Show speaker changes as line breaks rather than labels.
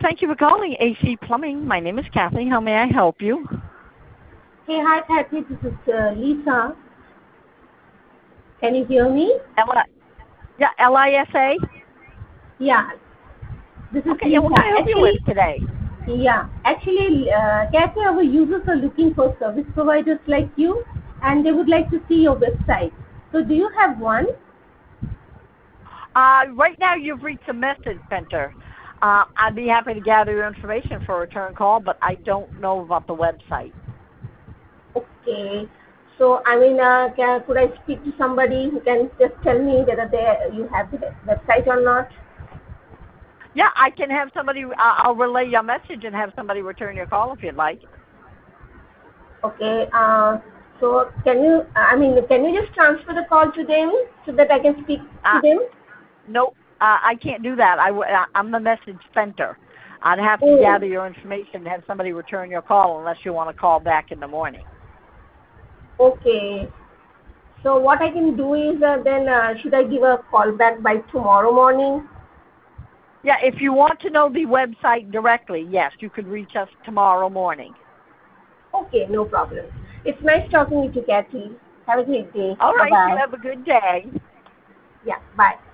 Thank you for calling AC Plumbing. My name is Kathy. How may I help you?
Hey, hi, Kathy. This is Lisa. Can you hear me?
LISA?
Yeah, this is
Okay, and what
Lisa.
can I help you with today?
Kathy, our users are looking for service providers like you, and they would like to see your website. So, do you have one?
Right now you've reached the message center. I'd be happy to gather your information for a return call, but I don't know about the website.
Okay. So, could I speak to somebody who can just tell me whether you have the website or not?
Yeah, I can have somebody, I'll relay your message and have somebody return your call if you'd like.
Okay. So, can you just transfer the call to them so that I can speak to them?
No, I can't do that. I'm the message center. I'd have to
Oh.
gather your information and have somebody return your call unless you want to call back in the morning.
Okay. So what I can do is should I give a call back by tomorrow morning?
Yeah, if you want to know the website directly, yes, you could reach us tomorrow morning.
Okay, no problem. It's nice talking with you, Kathy. Have a great day.
All right,
Bye-bye.
you have a good day.
Yeah, bye.